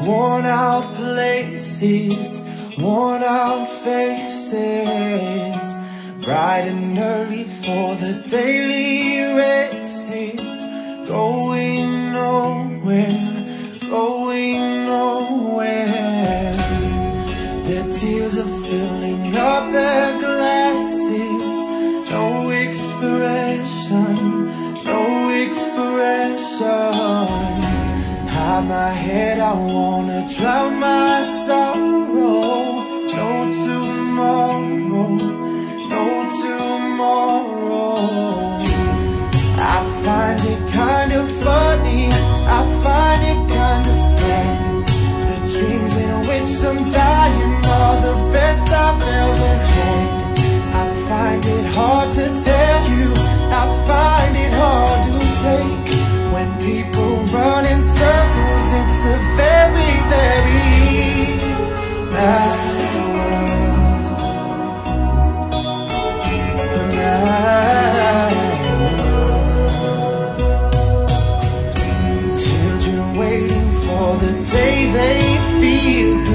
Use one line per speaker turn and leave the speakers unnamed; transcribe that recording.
worn out places, worn out faces, bright and early for the daily races, going nowhere, going nowhere. Their tears are filling up their glasses, no expression, no expression. Hide my head, I wanna drown my sorrow. No tomorrow, no tomorrow. I find it kind of funny, I find it kind of sad. The dreams in which I'm dying are the best I've ever had. I find it hard to tell you, I find it hard to take. When people run in circles, it's a very, very bad world. A mad world. Children waiting for the day they feel